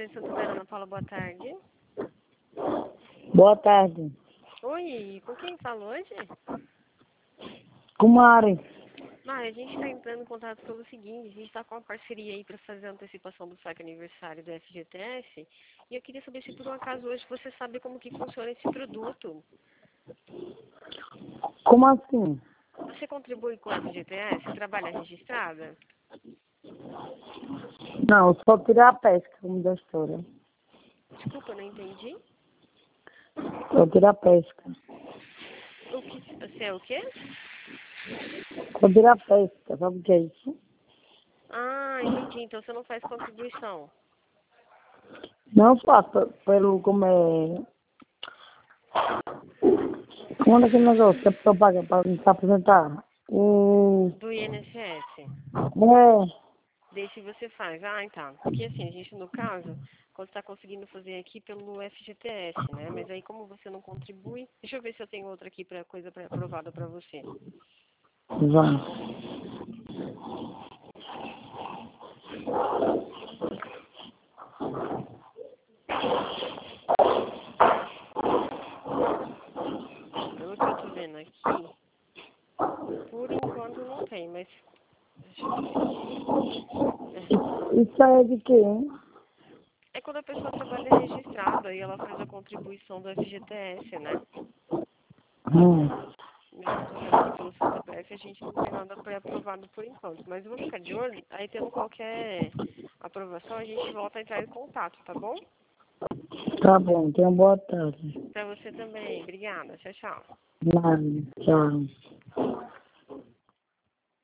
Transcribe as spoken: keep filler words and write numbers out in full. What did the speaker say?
Empresa Santa Ana fala boa tarde. Boa tarde. Oi, com quem fala hoje? Com Mari. Mari, a gente está entrando em contato pelo seguinte, a gente está com uma parceria aí para fazer a antecipação do saque aniversário do F G T S e eu queria saber se por um acaso hoje você sabe como que funciona esse produto. Como assim? Você contribui com o F G T S? Trabalha registrada? Não, só tirar a pesca, como da história. Desculpa, não entendi. Só tirar a pesca. O que, você é o quê? Só tirar a pesca, sabe o que é isso? Ah, entendi. Então você não faz contribuição. Não faço pelo como é. Como é aquele negócio que a pessoa paga para me apresentar? O. Do I N S S? É. Desse você faz. Ah, então. Porque assim, a gente no caso, quando está conseguindo fazer aqui pelo F G T S, né? Mas aí como você não contribui, deixa eu ver se eu tenho outra aqui para coisa pra, aprovada para você. Vai. Pelo que eu tô vendo aqui, por enquanto não tem, mas deixa eu ver aqui. Isso aí é de quê, hein? É quando a pessoa trabalha registrada e ela faz a contribuição do F G T S, né? Hum. Mas eu tô vendo aqui pelo seu C P F, a gente não tem nada pré-aprovado por enquanto. Mas eu vou ficar de olho, aí tendo qualquer aprovação, a gente volta a entrar em contato, tá bom? Tá bom, tenha uma boa tarde. Pra você também. Obrigada. Tchau, tchau. Nada, tchau.